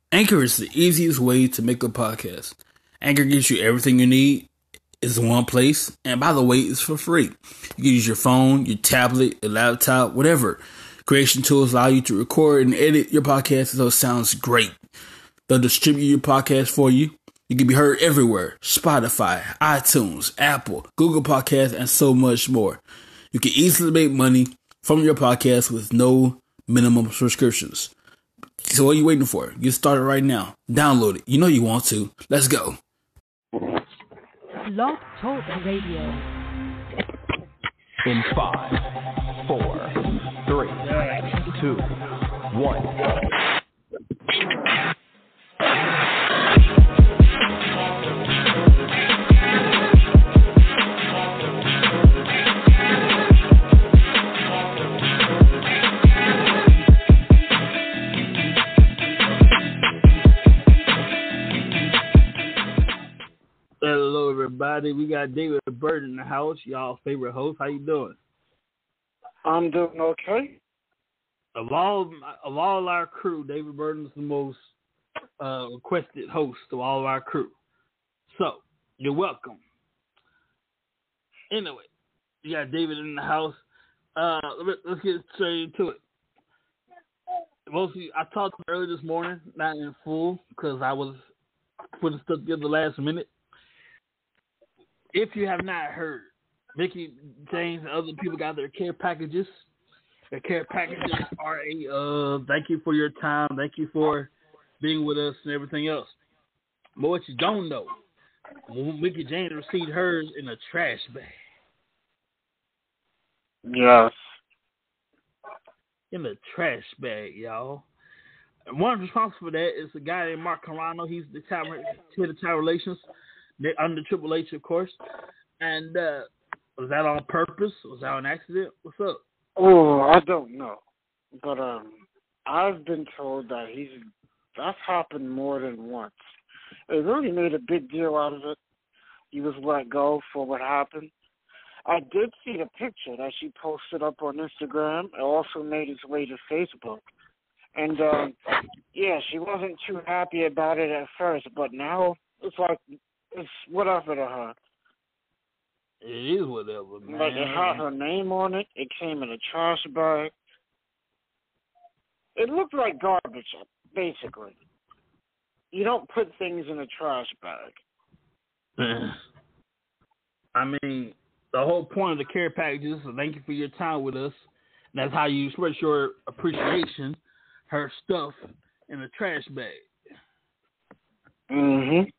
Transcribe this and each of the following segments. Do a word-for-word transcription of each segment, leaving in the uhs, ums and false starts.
Anchor is the easiest way to make a podcast. Anchor gives you everything you need. It's in one place. And by the way, it's for free. You can use your phone, your tablet, your laptop, whatever. Creation tools allow you to record and edit your podcast so it sounds great. They'll distribute your podcast for you. You can be heard everywhere. Spotify, iTunes, Apple, Google Podcasts, and so much more. You can easily make money from your podcast with no minimum subscriptions. So what are you waiting for? Get started right now. Download it. You know you want to. Let's go. Blog Talk Radio. In five, four, three, two, one. Hello, everybody. We got David Bird in the house, y'all favorite host. How you doing? I'm doing okay. Of all of all our crew, David Burton is the most uh, requested host of all of our crew. So you're welcome. Anyway, you got David in the house. Uh, let, let's get straight into it. Mostly, I talked early this morning, not in full, because I was putting stuff together last minute. If you have not heard, Mickey James and other people got their care packages. Their care packages are a uh, thank you for your time, thank you for being with us and everything else. But what you don't know, Mickey James received hers in a trash bag. Yes. In a trash bag, y'all. And one responsible for that is a guy named Mark Carano. He's the child, head of child relations. They're under Triple H, of course. And uh, was that on purpose? Was that an accident? What's up? Oh, I don't know. But um, I've been told that he's that's happened more than once. They really made a big deal out of it. He was let go for what happened. I did see the picture that she posted up on Instagram. It also made its way to Facebook. And, um, yeah, she wasn't too happy about it at first, but now it's like, it's whatever to her. It is whatever, man. Like, it had her name on it. It came in a trash bag. It looked like garbage, basically. You don't put things in a trash bag. I mean, the whole point of the care packages is thank you for your time with us. And that's how you express your appreciation. Her stuff in a trash bag. Mm-hmm.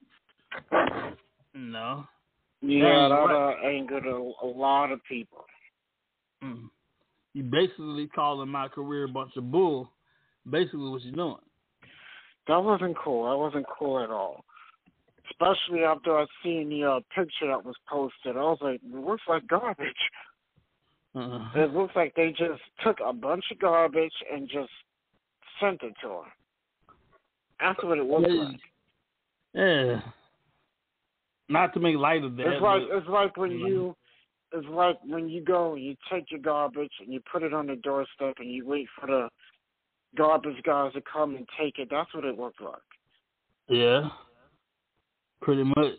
No. Yeah, that uh, angered a, a lot of people. Mm. You basically calling my career a bunch of bull. Basically what you're doing. That wasn't cool. That wasn't cool at all. Especially after I seen the uh, picture that was posted. I was like, it looks like garbage. Uh-huh. It looks like they just took a bunch of garbage and just sent it to her. That's what it looks yeah. like. Yeah. Not to make light of that. It's like but, it's like when mm-hmm. you it's like when you go and you take your garbage and you put it on the doorstep and you wait for the garbage guys to come and take it. That's what it looked like. Yeah. Pretty much.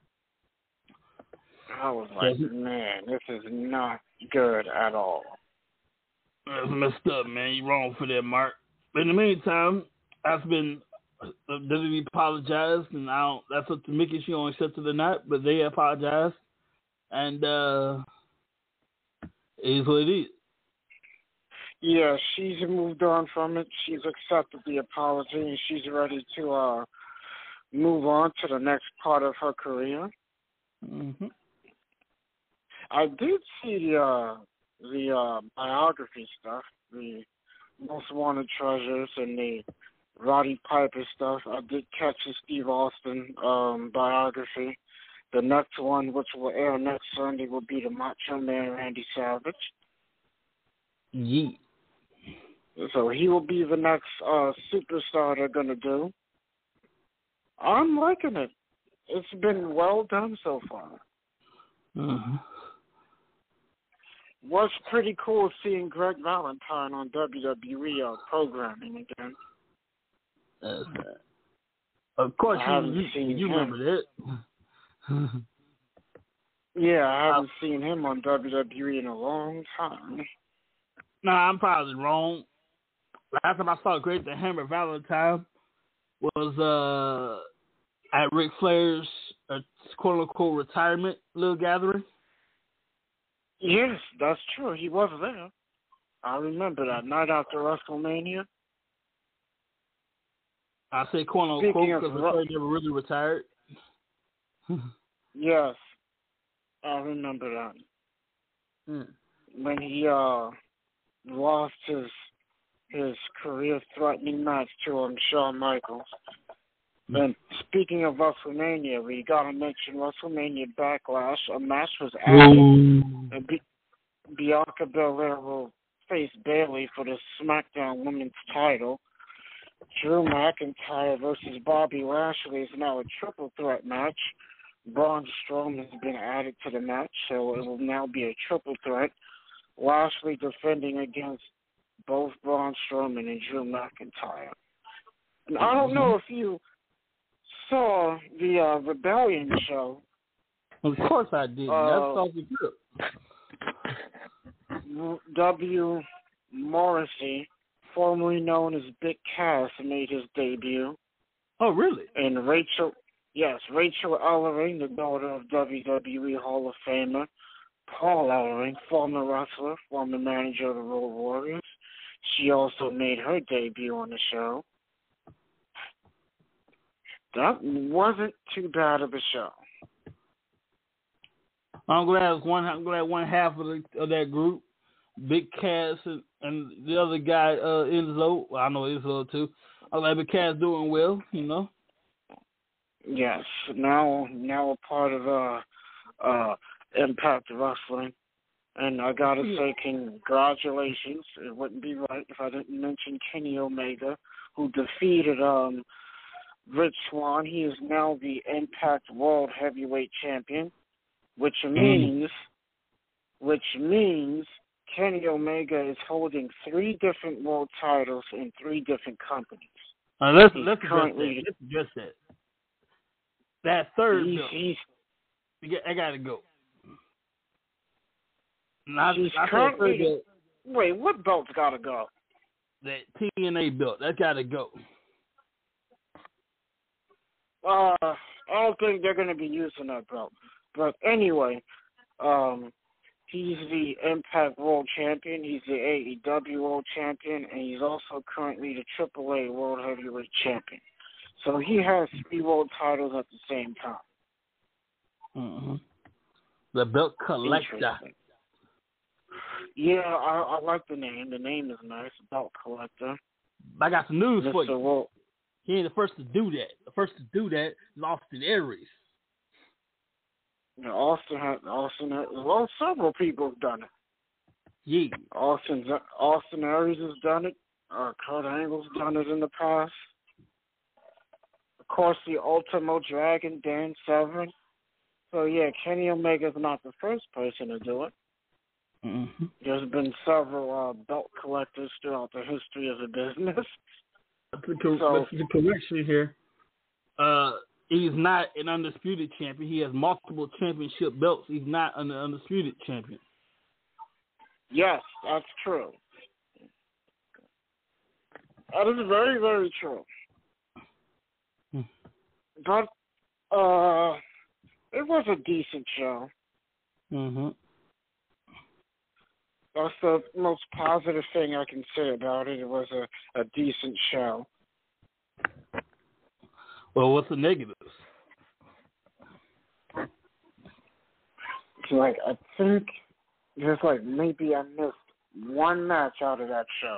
I was like, man, this is not good at all. That's messed up, man. You're wrong for that, Mark. But in the meantime, I've been W W E apologized, and I don't, that's up to Mickey. She don't accept it or not, but they apologized, and uh, it is what it is. Yeah, she's moved on from it. She's accepted the apology, and she's ready to uh, move on to the next part of her career. Mm-hmm. I did see the uh, the uh, biography stuff, the Most Wanted Treasures, and the Roddy Piper stuff. I did catch the Steve Austin um, biography. The next one, which will air next Sunday, will be the Macho Man Randy Savage. Yeah. So he will be the next uh, superstar they're going to do. I'm liking it. It's been well done so far. Mm-hmm. Was pretty cool seeing Greg Valentine on W W E uh, programming again. That's right. Of course, I haven't you, you, seen you him. remember that. Yeah, I haven't uh, seen him on W W E in a long time. No, nah, I'm probably wrong. Last time I saw Great the Hammer Valentine was uh, at Ric Flair's uh, quote-unquote retirement little gathering. Yes, that's true. He was there. I remember that night after WrestleMania. I say quote-unquote because Ric Flair never really retired. Yes, I remember that. Hmm. When he uh, lost his his career-threatening match to um, Shawn Michaels. And speaking of WrestleMania, we gotta mention WrestleMania Backlash. A match was added. And Bi- Bianca Belair will face Bayley for the SmackDown Women's title. Drew McIntyre versus Bobby Lashley is now a triple threat match. Braun Strowman has been added to the match, so it will now be a triple threat. Lashley defending against both Braun Strowman and Drew McIntyre. And I don't know if you saw the uh, Rebellion show. Of course I did. Uh, That's all you do. W. Morrissey, formerly known as Big Cass, made his debut. Oh, really? And Rachel, yes, Rachel Ellering, the daughter of W W E Hall of Famer Paul Ellering, former wrestler, former manager of the Road Warriors. She also made her debut on the show. That wasn't too bad of a show. I'm glad one. I'm glad one half of, the, of that group, Big Cass and, and the other guy, uh, Enzo. Well, I know Enzo too. I'm glad Big Cass doing well. You know. Yes. Now, now a part of uh, uh, Impact Wrestling. And I gotta say, congratulations. It wouldn't be right if I didn't mention Kenny Omega, who defeated um, Rich Swann. He is now the Impact World Heavyweight Champion, which means, mm. which means Kenny Omega is holding three different world titles in three different companies. Uh, let's he's let's currently address that. Let's address that. That third he's, belt, he's, I gotta go. Not, He's I currently. Belt, wait, what belt's gotta go? That T N A belt. That gotta go. Uh, I don't think they're gonna be using that belt. But anyway, um, he's the Impact World Champion. He's the A E W World Champion, and he's also currently the Triple A World Heavyweight Champion. So he has three world titles at the same time. Mm-hmm. The belt collector. Yeah, I, I like the name. The name is nice, Belt Collector. I got some news Mister for you. World. He ain't the first to do that. The first to do that is Austin Aries. Yeah, Austin has Austin. Has, well, several people have done it. Yeah. Austin Austin Aries has done it. Uh, Kurt Angle's done it in the past. Of course, the Ultimo Dragon, Dan Severn. So yeah, Kenny Omega's not the first person to do it. Mm-hmm. There's been several uh, belt collectors throughout the history of the business. That's the, so, the correction here. Uh, he's not an undisputed champion. He has multiple championship belts. He's not an undisputed champion. Yes, that's true. That is very, very true. Hmm. But uh, it was a decent show. Mm-hmm. That's the most positive thing I can say about it. It was a, a decent show. Well, what's the negatives? It's like, I think there's like maybe I missed one match out of that show.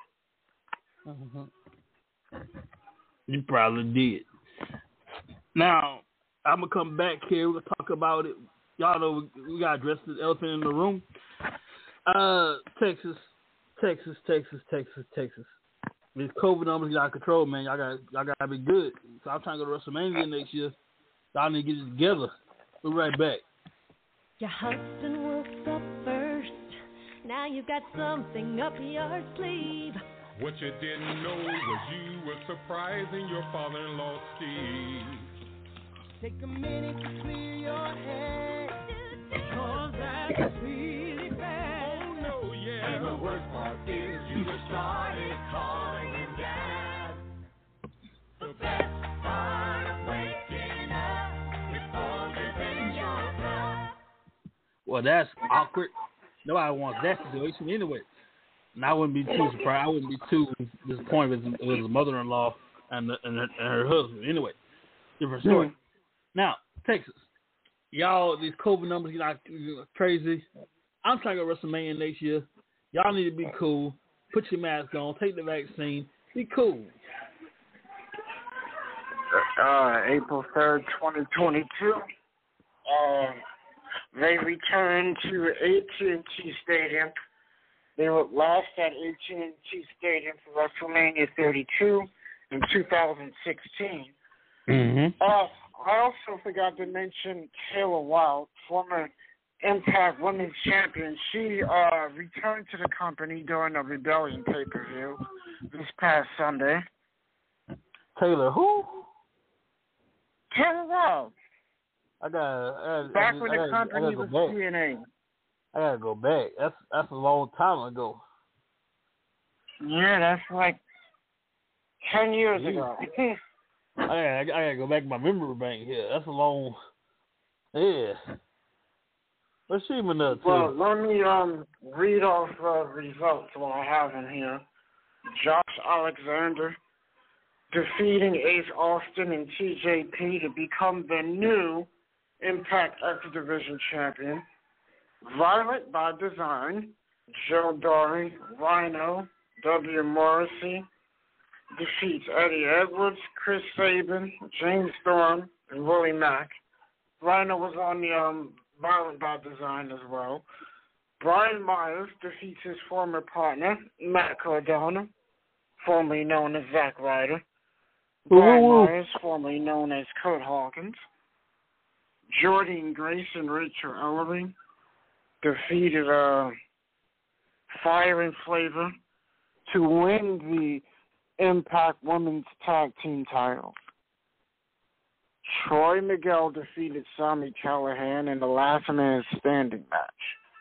Mm-hmm. You probably did. Now, I'm going to come back here. We'll talk about it. Y'all know we, we got to address the elephant in the room. Uh, Texas, Texas, Texas, Texas, Texas. These COVID numbers got out of control, man. Y'all got, y'all got to be good. So I'm trying to go to WrestleMania next year. Y'all need to get it together. We'll be right back. Your husband woke up first. Now you got something up your sleeve. What you didn't know was you were surprising your father-in-law, Steve. Take a minute to clear your head, cause that's really bad. Oh, no, yeah. And the worst part is you started calling him dad. The best part of waking up is older than your blood. Well, that's awkward. Nobody wants that situation anyway. And I wouldn't be too surprised. I wouldn't be too disappointed with, with his mother-in-law and, the, and, her, and her husband. Anyway, different story. Mm. Now, Texas, y'all, these COVID numbers get crazy. I'm trying to go WrestleMania next year. Y'all need to be cool. Put your mask on. Take the vaccine. Be cool. Uh, April third, twenty twenty-two. Um, they returned to A T and T Stadium. They were last at A T and T Stadium for WrestleMania thirty-two in two thousand sixteen. Mm-hmm. Uh, I also forgot to mention Taylor Wilde, former Impact Women's Champion. She uh, returned to the company during a Rebellion pay-per-view this past Sunday. Taylor who? Taylor Wilde. I got I, back I, when I, the I, company was T N A. I gotta go back. That's that's a long time ago. Yeah, that's like ten years Jeez. ago. I gotta, I gotta go back to my memory bank here. That's a long. Yeah. What's she been up to? Well, let me um read off uh, results while I have him here. Josh Alexander defeating Ace Austin and T J P to become the new Impact X Division champion. Violet by Design, Joe Dory, Rhino, W. Morrissey defeats Eddie Edwards, Chris Sabin, James Storm, and Willie Mack. Rhino was on the um, Violet by Design as well. Brian Myers defeats his former partner, Matt Cardona, formerly known as Zack Ryder. Brian Ooh. Myers, formerly known as Kurt Hawkins. Jordan Grace and Rachel Ellery defeated uh, Fire and Flavor to win the Impact Women's Tag Team titles. Troy Miguel defeated Sami Callihan in the last man standing match.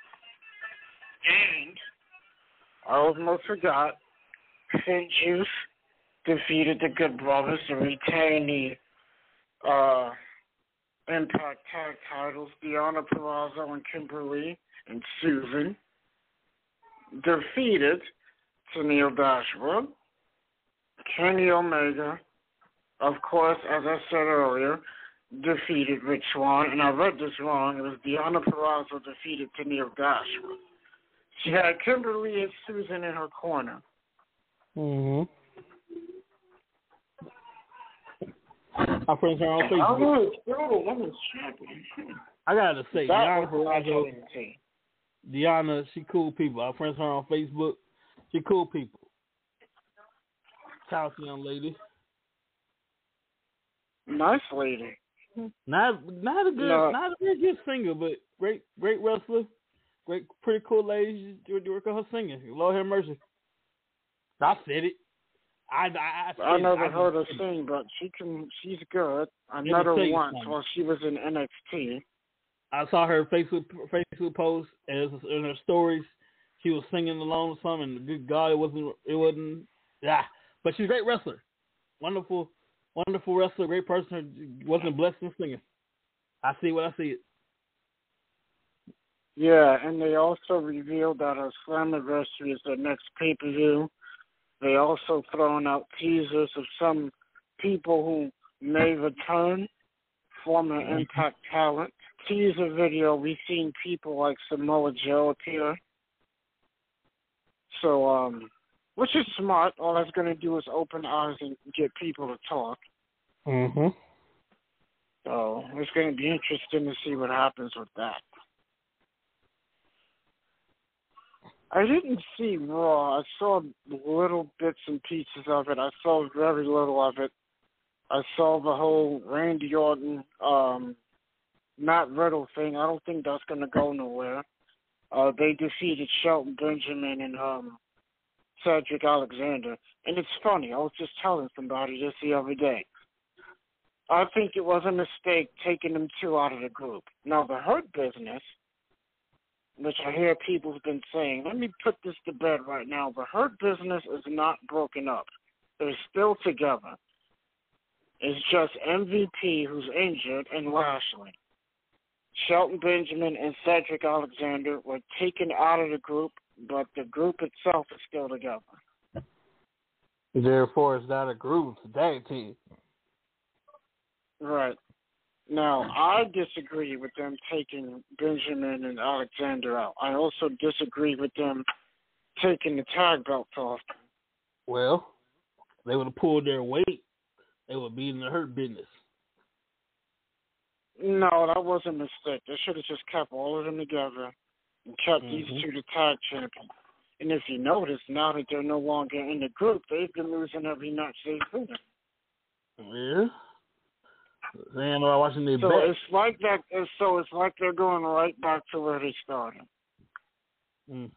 And I almost forgot, Finn Juice defeated the Good Brothers to retain the uh, Impact Tag titles. Deonna Purrazzo and Kimberly and Susan defeated Tennille Dashwood, Kenny Omega, of course, as I said earlier, defeated Rich Swann, and I read this wrong. It was Deonna Purrazzo defeated Tennille Dashwood. She had Kimberly and Susan in her corner. Mm-hmm. My friends are on I Facebook. was still the women's champion. I gotta say, That Deonna was Purrazzo, the Deonna, she cool people. Our friends are on Facebook. She cool people. Talented young lady. Nice lady. Not not a good No. not a very good singer, but great great wrestler. Great pretty cool lady. You work on her singing. Lord have mercy. I said it. I I, I, I never I heard her sing, but she can. She's good. I Let met me her tell you once something. while she was in N X T. I saw her Facebook Facebook post and in her stories. She was singing along with something. And good God, it wasn't. It wasn't. Yeah, but she's a great wrestler. Wonderful, wonderful wrestler. Great person. Wasn't blessed in singing. I see what I see it. Yeah, and they also revealed that her Slammiversary is the next pay-per-view. They also thrown out teasers of some people who may return, former Impact talent. Teaser video, we've seen people like Samoa Joe appear. So, um, which is smart. All that's going to do is open eyes and get people to talk. Mm-hmm. So it's going to be interesting to see what happens with that. I didn't see Raw. I saw little bits and pieces of it. I saw very little of it. I saw the whole Randy Orton, um, Matt Riddle thing. I don't think that's going to go nowhere. Uh, they defeated Shelton Benjamin and um, Cedric Alexander. And it's funny, I was just telling somebody this the other day. I think it was a mistake taking them two out of the group. Now, the Hurt Business, which I hear people's been saying, let me put this to bed right now. The Hurt Business is not broken up. They're still together. It's just M V P, who's injured, and Lashley. Shelton Benjamin and Cedric Alexander were taken out of the group, but the group itself is still together. Therefore, it's not a group, it's a tag team. Right. Now, I disagree with them taking Benjamin and Alexander out. I also disagree with them taking the tag belts off. Well, they would have pulled their weight. They would be in the Hurt Business. No, that was a mistake. They should have just kept all of them together and kept mm-hmm. these two the tag champions. And if you notice, now that they're no longer in the group, they've been losing every match they've been in. Yeah. Man, I'm watching the so bet. it's like that. So it's like they're going right back to where they started. Mm.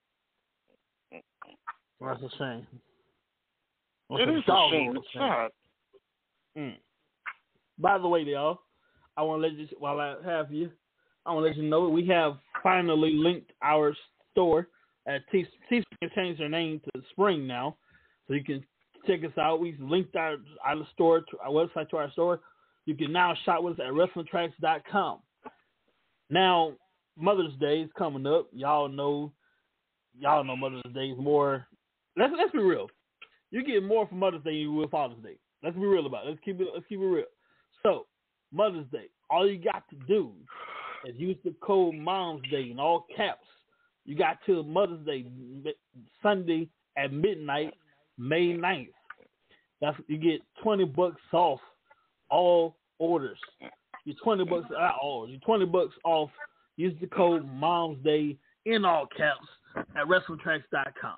That's a shame. It is a shame. It's sad. Mm. By the way, y'all, I want to let you, while I have you, I want to let you know we have finally linked our store at T. Teespring. Changed their name to Spring now, so you can check us out. We've linked our our store, to our website to our store. You can now shop with us at wrestling tracks dot com. Now, Mother's Day is coming up. Y'all know, y'all know Mother's Day is more. Let's let's be real. You get more for Mother's Day than you will Father's Day. Let's be real about it. Let's keep it. Let's keep it real. So, Mother's Day, all you got to do is use the code Mom's Day in all caps. You got till Mother's Day, Sunday at midnight, May ninth. That's you get twenty bucks off all orders. You're twenty bucks not all. You're twenty bucks off. Use the code Mom's Day in all caps at wrestling tracks dot com.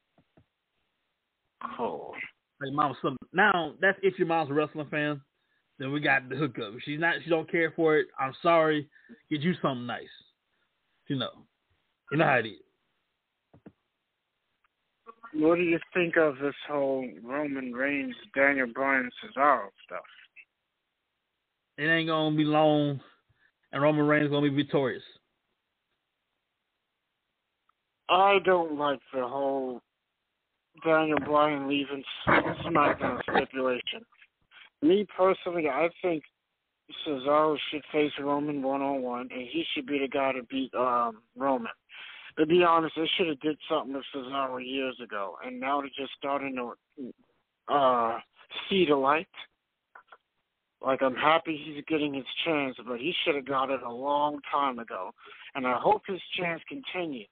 Cool. Like mom, some now that's if your mom's a wrestling fan, then we got the hookup. If she's not, she don't care for it. I'm sorry. Get you something nice. You know, you know how it is. What do you think of this whole Roman Reigns, Daniel Bryan, Cesaro stuff? It ain't gonna be long, and Roman Reigns gonna be victorious. I don't like the whole Daniel Bryan leaving SmackDown stipulation. Me personally, I think Cesaro should face Roman one-on-one, and he should be the guy to beat um, Roman. To be honest, they should have did something with Cesaro years ago, and now they're just starting to uh, see the light. Like, I'm happy he's getting his chance, but he should have got it a long time ago, and I hope his chance continues.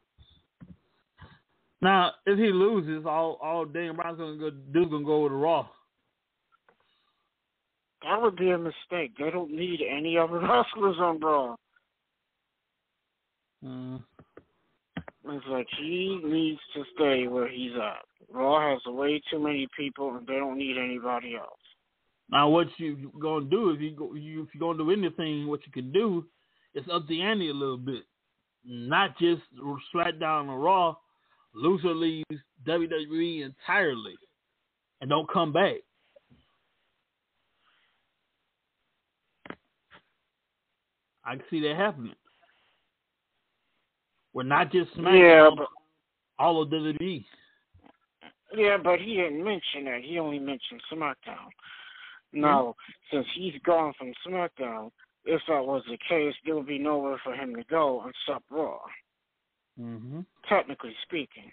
Now, if he loses, all all Daniel Bryan's gonna go do is gonna go over to Raw. That would be a mistake. They don't need any other wrestlers on Raw. Mm. It's like he needs to stay where he's at. Raw has way too many people, and they don't need anybody else. Now, what you gonna do if you go, you, if you're gonna do anything, what you can do is up the ante a little bit, not just SmackDown or Raw. Loser leaves W W E entirely and don't come back. I can see that happening. We're not just SmackDown, yeah, but, all of W W E. Yeah, but he didn't mention that. He only mentioned SmackDown. Now, mm-hmm. since he's gone from SmackDown, if that was the case, there would be nowhere for him to go except Raw. Mm-hmm. Technically speaking.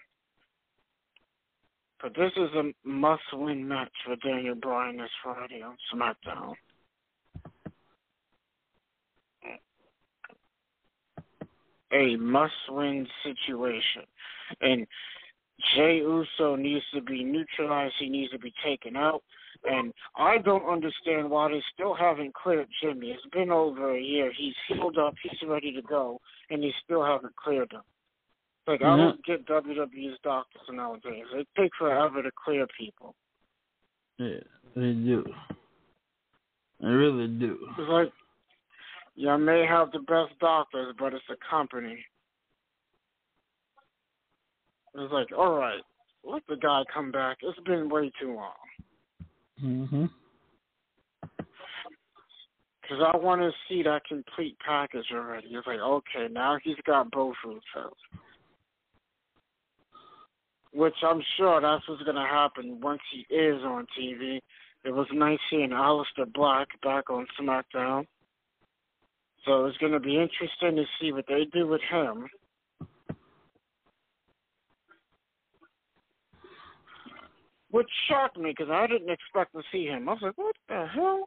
But this is a must-win match for Daniel Bryan this Friday on SmackDown. A must-win situation. And Jey Uso needs to be neutralized. He needs to be taken out. And I don't understand why they still haven't cleared Jimmy. It's been over a year. He's healed up. He's ready to go. And they still haven't cleared him. Like, mm-hmm. I don't get W W E's doctors nowadays. They take forever to clear people. Yeah, they do. They really do. It's like, you may have the best doctors, but it's a company. It's like, all right, let the guy come back. It's been way too long. Mm-hmm. Because I want to see that complete package already. It's like, okay, now he's got both hotels. Which I'm sure that's what's going to happen once he is on T V. It was nice seeing Aleister Black back on SmackDown. So it's going to be interesting to see what they do with him. Which shocked me because I didn't expect to see him. I was like, what the hell?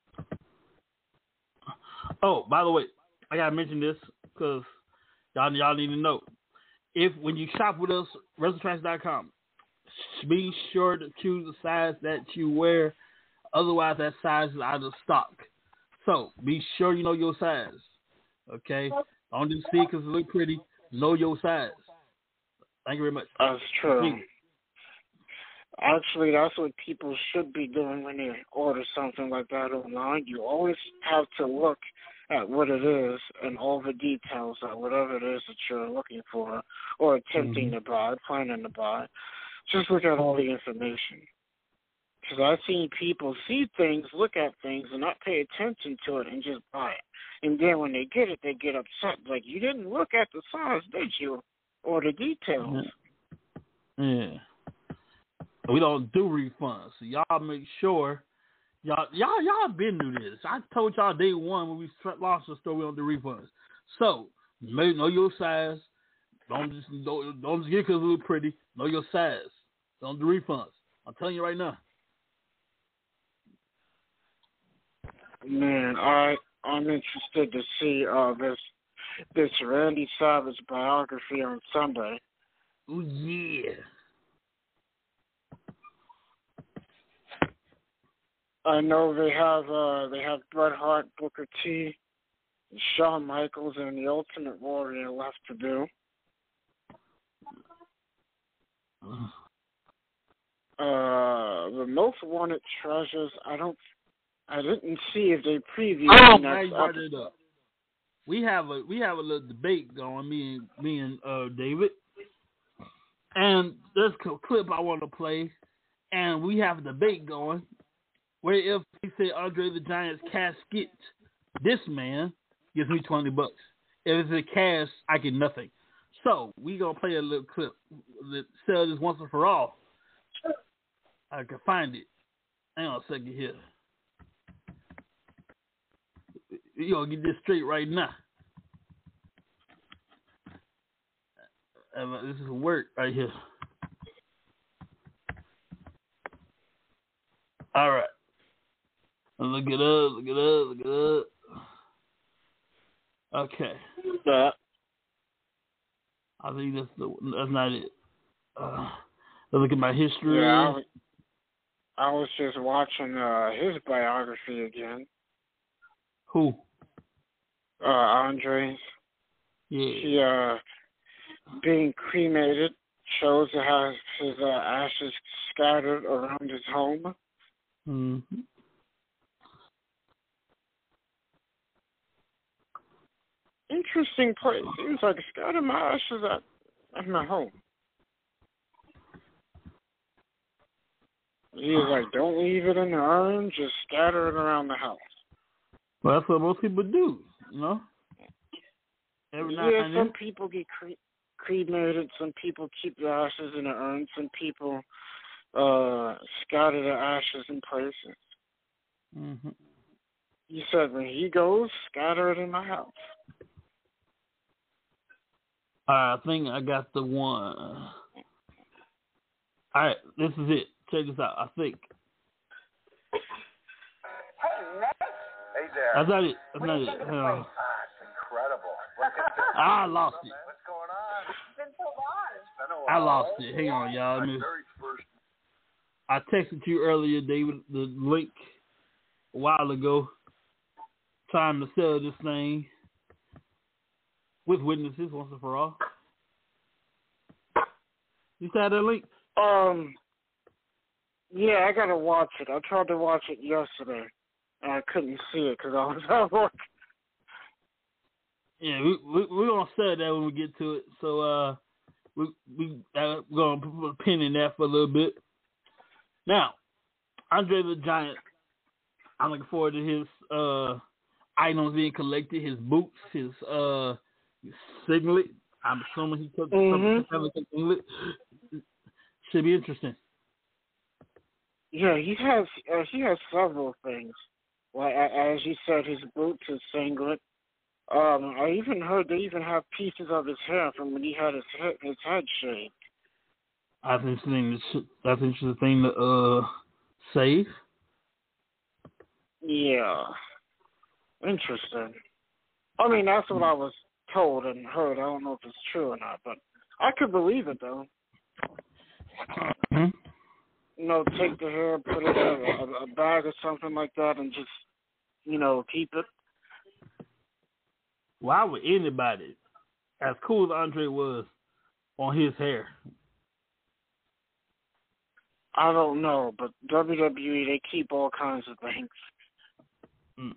Oh, by the way, I gotta mention this because y'all y'all need to know. If when you shop with us, WrestleTracks dot com, be sure to choose the size that you wear. Otherwise, that size is out of stock. So be sure you know your size. Okay, don't just see because it look pretty. Know your size. Thank you very much. That's true. Actually, that's what people should be doing when they order something like that online. You always have to look at what it is and all the details of whatever it is that you're looking for or attempting mm-hmm. to buy, planning to buy. Just look at all the information. Because I've seen people see things, look at things, and not pay attention to it and just buy it. And then when they get it, they get upset. Like, you didn't look at the size, did you? Or the details. Yeah. We don't do refunds. So y'all make sure y'all y'all y'all been through this. I told y'all day one when we launched the store we don't do refunds. So know your size. Don't just don't, don't just get because it look pretty. Know your size. Don't do refunds. I'm telling you right now. Man, I I'm interested to see uh this this Randy Savage biography on Sunday. Oh yeah. I know they have uh, they have Bret Hart, Booker T, Shawn Michaels, and the Ultimate Warrior left to do. Uh, the Most Wanted Treasures. I don't. I didn't see if they previewed oh, the next brought it up. We have a we have a little debate going. Me and me and uh, David, and there's a clip I want to play, and we have a debate going. Where if he said Andre the Giant's casket, this man gives me twenty bucks. If it's a cash, I get nothing. So we gonna play a little clip that sells this once and for all. I can find it. Hang on a second here. You gonna get this straight right now. Uh, this is work right here. All right. Look it up, look it up, look it up. Okay. Yeah. I think that's the that's not it. Uh, look at my history. Yeah, I was, I was just watching uh, his biography again. Who? Uh, Andre's. Yeah. He uh, being cremated shows it has his uh, ashes scattered around his home. Mm-hmm. Interesting place. Seems like scattered my ashes at, at my home. He was like, don't leave it in the urn, just scatter it around the house. Well, that's what most people do, you know? Every yeah, some then. people get cre- cremated, some people keep the ashes in the urn, some people uh, scatter the ashes in places. Mm-hmm. He said, when he goes, scatter it in my house. All right, I think I got the one. All right, this is it. Check this out. I think. Hey, Nick. Hey there. That's not it. That's what not do it. you think of the Uh, place? Ah, it's incredible. Look at this. I lost it. What's going on? It's been so long. It's been a I while. lost it. Hang on, y'all. Let me- I texted you earlier, David, the link a while ago, trying to sell this thing with witnesses once and for all. You saw that link? Um, yeah, I gotta watch it. I tried to watch it yesterday, and I couldn't see it because I was at work. Yeah, we, we, we're going to sell that when we get to it. So, uh, we we uh, we're gonna put a pin in that for a little bit. Now, Andre the Giant, I'm looking forward to his uh, items being collected, his boots, his uh, singlet. I'm assuming he took Mhm. some singlet. Should be interesting. Yeah, he has uh, he has several things. Like a- as you said, his boots, his singlet. Um, I even heard they even have pieces of his hair from when he had his head, his head shaved. That's interesting. That's an interesting thing to uh, save. Yeah, interesting. I mean, that's what I was told and heard. I don't know if it's true or not, but I could believe it though. Mhm. You know, take the hair, put it in a, a bag or something like that, and just, you know, keep it. Why would anybody, as cool as Andre was, on his hair? I don't know, but W W E, they keep all kinds of things. Mm.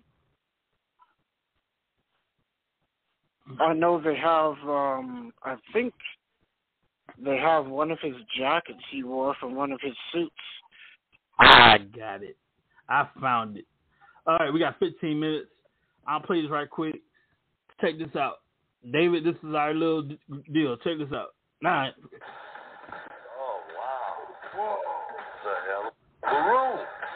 I know they have, um, I think they have one of his jackets he wore from one of his suits. I got it. I found it. All right, we got fifteen minutes. I'll play this right quick. Check this out. David, this is our little d- deal. Check this out. All right. Oh, wow. Whoa. What the hell? Maroon.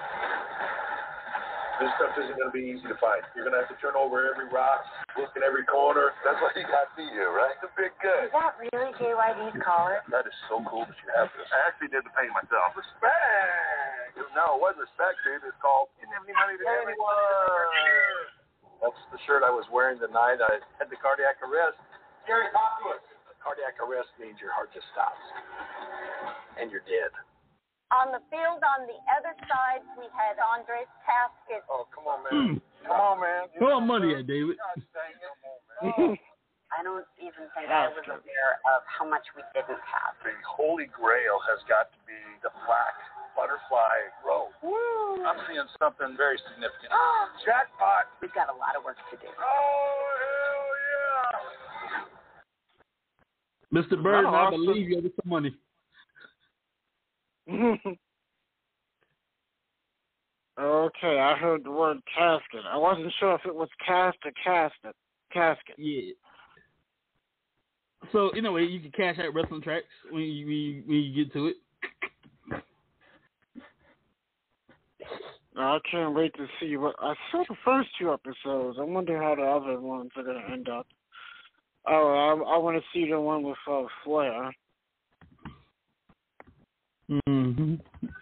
This stuff isn't going to be easy to find. You're going to have to turn over every rock, look in every corner. That's why you got me here, right? It's a big good. Is that really J Y D's collar? That is so cool that you have this. I actually did the painting myself. Respect! No, it wasn't respect, dude. It's called You Didn't Have Any Money to Pay Anyone. That's the shirt I was wearing the night I had the cardiac arrest. Gary, talk to us. Cardiac arrest means your heart just stops. And you're dead. On the field on the other side, we had Andre's casket. Oh, come on, man. Come on, man. Where my money at, David? God dang it. Oh. I don't even think I was aware of how much we didn't have. The holy grail has got to be the black butterfly robe. Woo! I'm seeing something very significant. Jackpot. We've got a lot of work to do. Oh, hell yeah. Mister Bird, Oh, I awesome. believe you with some money. Okay, I heard the word casket. I wasn't sure if it was cast or casket. Casket. Yeah. So, anyway, you can cash out wrestling tracks when you, when you, when you get to it. I can't wait to see what I saw the first two episodes. I wonder how the other ones are gonna end up. Oh, I, I want to see the one with uh, Flair. Mm-hmm.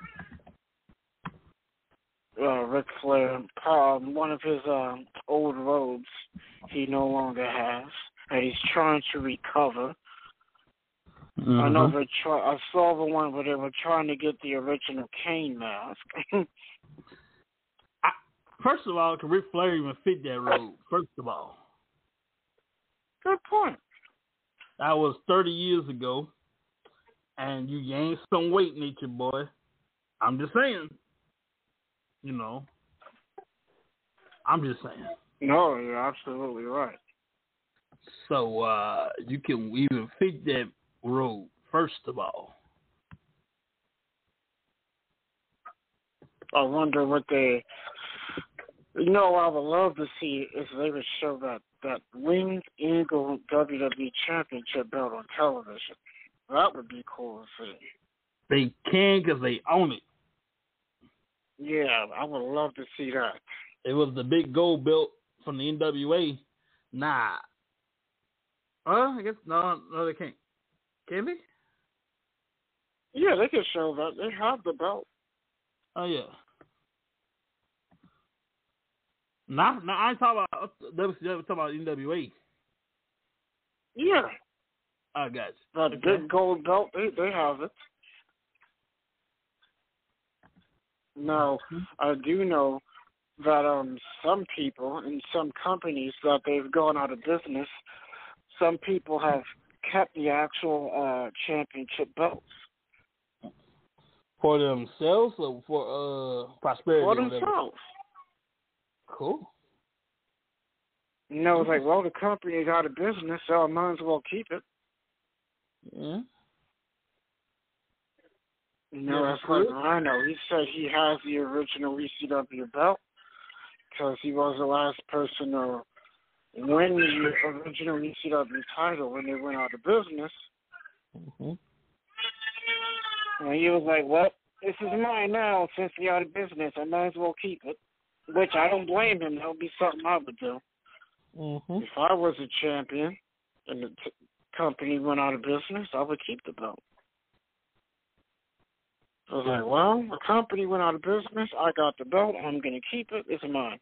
Uh, Ric Flair, um, one of his uh, old robes he no longer has, and he's trying to recover. Mm-hmm. I know they try. I saw the one where they were trying to get the original Kane mask. I, first of all, can Ric Flair even fit that robe? First of all, Good point. that was thirty years ago, and you gained some weight, nature boy. I'm just saying. You know, I'm just saying. No, you're absolutely right. So uh, you can even fit that robe, first of all. I wonder what they. You know, I would love to see if they would show that that Winged Eagle W W E Championship belt on television. That would be cool to see. They can because they own it. Yeah, I would love to see that. It was the big gold belt from the N W A. Nah. Uh, I guess, no, no, they can't. Can they? Yeah, they can show that. They have the belt. Oh, yeah. Nah, nah, I ain't talking about W C W, I'm talking about N W A. Yeah, I got you. that Okay. big gold belt, they they have it. Now, I do know that um some people in some companies that they've gone out of business, some people have kept the actual uh, championship belts For themselves or for uh prosperity? for or whatever? themselves. Cool. You know, it's like, well, the company's out of business, so I might as well keep it. Yeah. No, Yeah, that's for like real? Rhino. He said he has the original E C W belt because he was the last person to win the original E C W title when they went out of business. Mm-hmm. And he was like, well, this is mine now since we're out of business. I might as well keep it. Which I don't blame him. That would be something I would do. Mm-hmm. If I was a champion and the t- company went out of business, I would keep the belt. I was like, well, the company went out of business. I got the belt. I'm going to keep it. It's mine.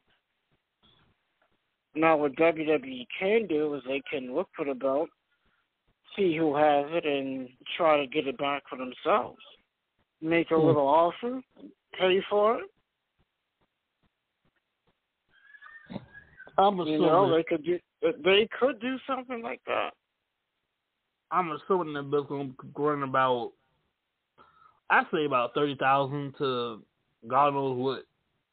Now, what W W E can do is they can look for the belt, see who has it, and try to get it back for themselves. Make a Hmm. little offer, pay for it. I'm You assuming. know, they could do. They could do something like that. I'm assuming that Bill's going to run about, I say about thirty thousand to God knows what.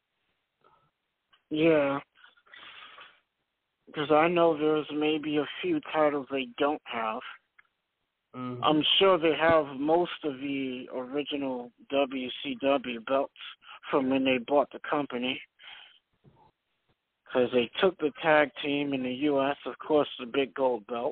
Yeah. Because I know there's maybe a few titles they don't have. Mm-hmm. I'm sure they have most of the original W C W belts from when they bought the company. Because they took the tag team in the U S, of course, the big gold belt.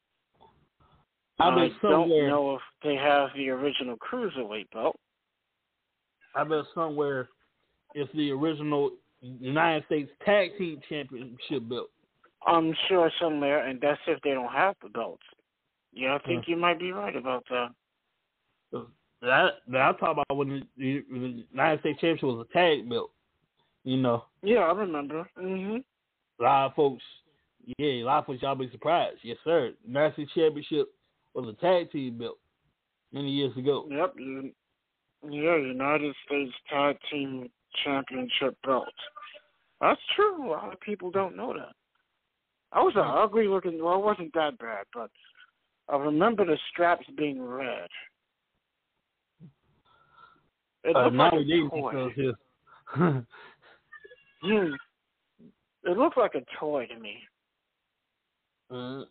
I I bet don't somewhere. know if they have the original cruiserweight belt. I bet somewhere it's the original United States Tag Team Championship belt. I'm sure somewhere, and that's if they don't have the belts. Yeah, I think Hmm. you might be right about that. That, that I'm talking about when the, the, the United States Championship was a tag belt. You know, Yeah, I remember. hmm a lot of folks, yeah, a lot of folks, y'all be surprised. Yes, sir. United States Championship was a tag team belt many years ago. Yep. You, yeah, United States Tag Team Championship belt. That's true. A lot of people don't know that. I was an ugly looking. Well, it wasn't that bad, but I remember the straps being red. It Uh, looked like nowadays, a toy. because his, Hmm. It looked like a toy to me. uh,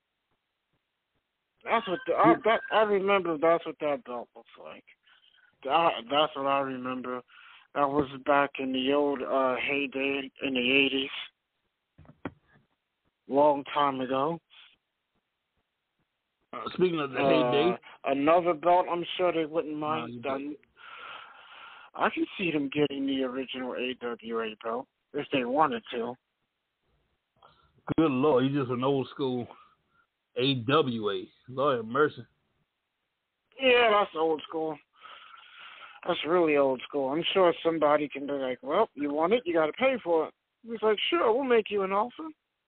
That's what the, I, that, I remember. That's what that belt looks like. That, that's what I remember. That was back in the old uh, heyday in the eighties, long time ago. uh, speaking of the Uh, heyday, another belt, I'm sure they wouldn't No, mind. you done. I can see them getting the original A W A belt if they wanted to. good Lord, you just an old school A W A. Lord have mercy. Yeah, that's old school. That's really old school. I'm sure somebody can be like, well, you want it, you got to pay for it. He's like, sure, we'll make you an offer.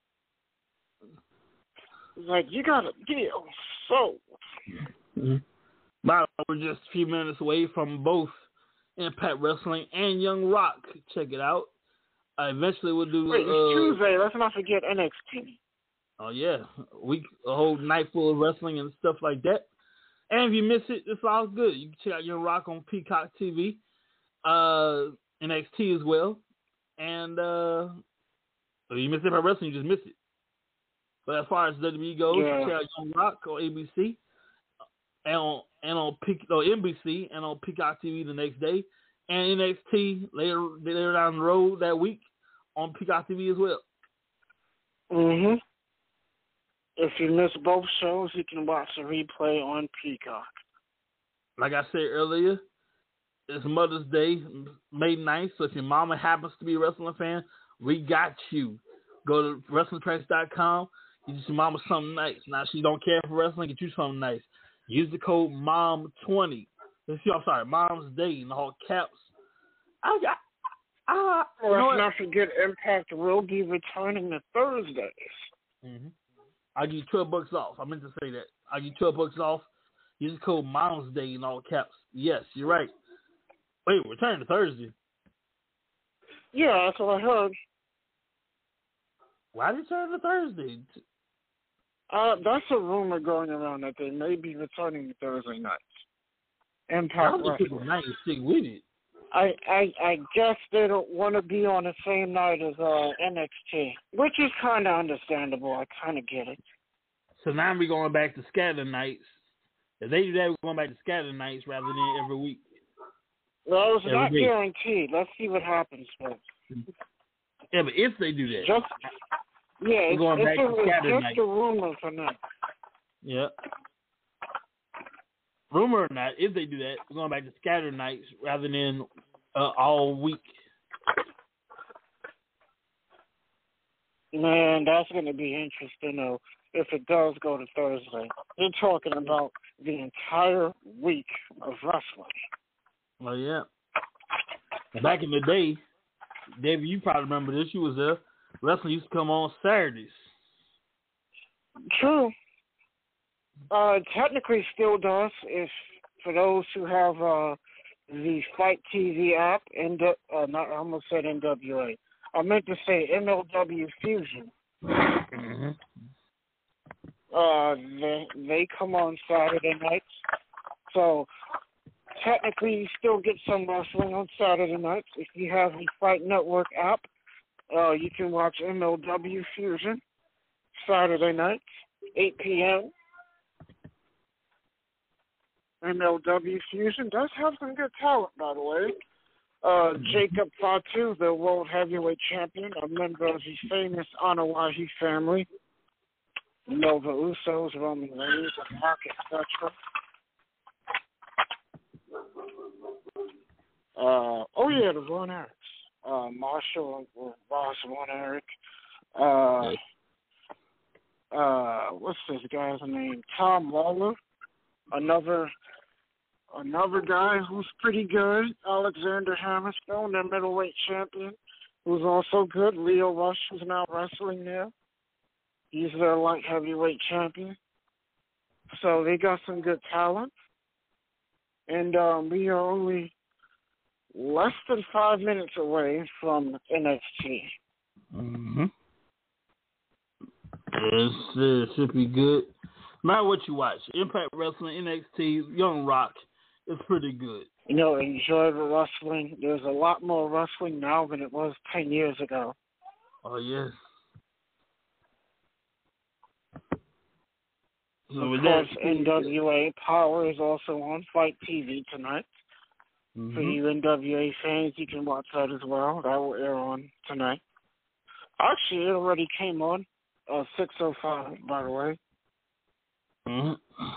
He's like, you got a deal. So, Mm-hmm. But we're just a few minutes away from both Impact Wrestling and Young Rock. Check it out. Uh, eventually, we'll do. wait, it's uh, Tuesday. Let's not forget N X T. Oh yeah, a week, a whole night full of wrestling and stuff like that. And if you miss it, it's all good. You can check out Young Rock on Peacock T V, uh, N X T as well. And uh, if you miss Impact Wrestling, you just miss it. But as far as W W E goes, Yeah. check out Young Rock on A B C and on and on Pe- or N B C and on Peacock T V the next day, and N X T later later down the road that week on Peacock T V as well. Mm-hmm. If you miss both shows, you can watch the replay on Peacock. Like I said earlier, it's Mother's Day, May ninth, so if your mama happens to be a wrestling fan, we got you. Go to wrestling press dot com, get your mama something nice. Now, she don't care for wrestling, get you something nice. Use the code mom twenty. I'm sorry, Mom's Day in all caps. I got, I, you know Let's what? not forget Impact will be returning to Thursdays. Mm-hmm. I'll give you twelve bucks off. I meant to say that. I'll give you twelve bucks off. Use the code Mom's Day in all caps. Yes, you're right. Wait, return to Thursday. Yeah, that's what I heard. Why did it turn to Thursday? Uh, that's a rumor going around that they may be returning to Thursday nights. Impact Y'all just Wrestling. night and stick with it. I, I I guess they don't want to be on the same night as uh, N X T, which is kind of understandable. I kind of get it. So now we're going back to scatter nights. If they do that, we're going back to scatter nights rather than every week. Well, it's Every not day. guaranteed. Let's see what happens first. Yeah, but if they do that, Just yeah, We're it's, going it's, back a, to it's Saturday just night. a rumor for now. yeah. Rumor or not, if they do that, we're going back to scattered nights rather than uh, all week. Man, that's going to be interesting, though, if it does go to Thursday. They're talking about the entire week of wrestling. Well, yeah. Back in the day, David, you probably remember this. You was there. Wrestling used to come on Saturdays. True. Uh, technically still does, if for those who have uh, the Fight T V app, and uh, not, I almost said N W A. I meant to say M L W Fusion. Mm-hmm. Uh, they, they come on Saturday nights. So, technically, you still get some wrestling on Saturday nights. If you have the Fight Network app, uh, you can watch M L W Fusion Saturday nights, eight p.m. M L W Fusion does have some good talent, by the way. Uh, Jacob Fatu, the World Heavyweight Champion, a member of the famous Anoa'i family. Nova Usos, Roman Reigns, and Mark, et cetera. Uh, oh, yeah, the Von Erichs. Uh, Marshall, uh, Ross Von Erich. Uh, uh, what's this guy's name? Tom Lawler. Another another guy who's pretty good. Alexander Hammerstone, their middleweight champion, who's also good. Leo Rush, who's now wrestling there. He's their light heavyweight champion. So they got some good talent. And um, we are only less than five minutes away from N X T. Mm-hmm. Yes, it should be good. No matter what you watch, Impact Wrestling, N X T, Young Rock, it's pretty good. You know, enjoy the wrestling. There's a lot more wrestling now than it was ten years ago. Oh, yes. So Of with course, that, N W A Power is also on Fight T V tonight. mm-hmm. For you N W A fans, you can watch that as well. That will air on tonight. Actually, it already came on, uh, six oh five, by the way. Mm-hmm.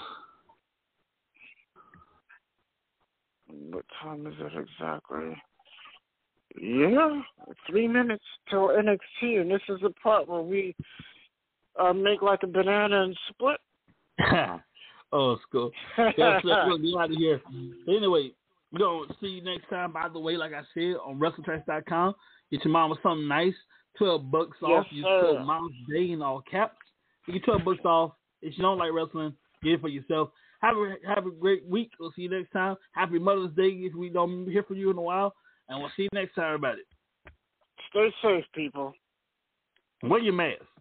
What time is it exactly? Yeah, three minutes till N X T, and this is the part where we uh, make like a banana and split. Oh, it's cool. Yeah, so let's get out of here. Anyway, we're going to see you next time, by the way, like I said, on wrestling tracks dot com. Get your mama something nice. twelve bucks off. Yes, Use sir. code Mom's Day in all caps. You get twelve bucks off. If you don't like wrestling, get it for yourself. Have a, have a great week. We'll see you next time. Happy Mother's Day if we don't hear from you in a while. And we'll see you next time about it. Stay safe, people. Wear your mask.